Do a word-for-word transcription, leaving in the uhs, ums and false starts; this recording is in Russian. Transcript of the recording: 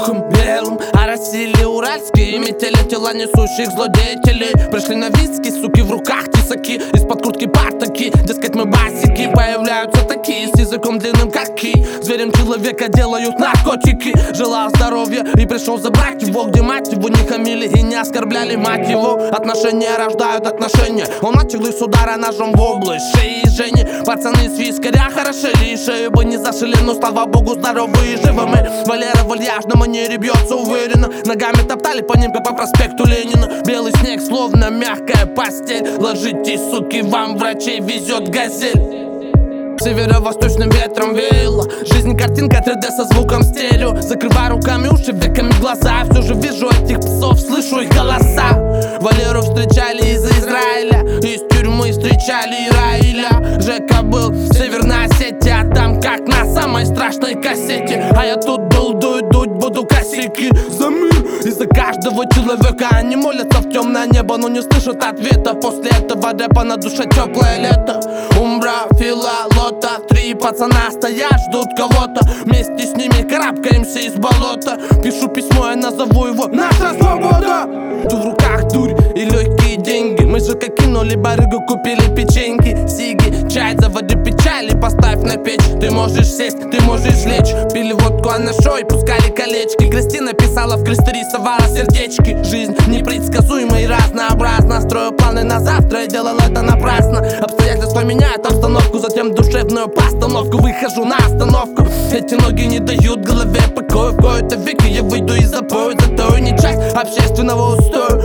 пухом белым оросили уральские метели. Тела несущих злодеятелей пришли на виски, суки, в руках тесаки, из-под куртки партаки, дескать мы басики. Появляются такие с языком длинным, как ки. Зверем человека делают наркотики. Желал здоровья и пришел забрать его, где мать его не хамили и не оскорбляли мать его. Отношения рождают отношения. Он начал с удара ножом в область шеи Жени. Пацаны с вискаря хорошели, шею бы не зашили, но слава богу здоровые и живы мы. Валера в вальяжном манере бьется уверенно, ногами топтали по ним, как по проспекту Ленина. Белый снег, словно мягкая постель. Ложитесь, суки, вам врачей везет газель. Северо-восточным ветром веяло. Жизнь картинка три дэ со звуком стерео. Закрываю руками уши, веками глаза. Все же вижу этих псов, слышу их голоса. Валеру встречали из Израиля, из тюрьмы встречали Ираиля. Жека был в Северной Осетии, а там как на самой страшной кассете. А я тут был, дуть, дуть, буду косяки за мир и за каждого человека. Они молятся в темное небо, но не слышат ответа. После этого рэпа на душе теплое лето. Умбра, фила, лота. Три пацана стоят, ждут кого-то. Вместе с ними карабкаемся из болота. Пишу письмо, я назову его «Наша свобода». Ту в руках дурь и легкие деньги. Мы же как кинули барыгу, купили печеньки, сиги, чай, заводи печали, поставь на печь. Ты можешь сесть, ты можешь лечь. Пили водку, а на шой пускали колечки. Кристина писала в кресты, рисовала сердечки. Жизнь непредсказуема и разнообразна. Строю планы на завтра и делал это напрасно. Обстоятельства меняют обстановку, затем душевную постановку. Выхожу на остановку. Эти ноги не дают голове покоя. В кои-то веки я выйду и запою, зато не часть общественного устоя.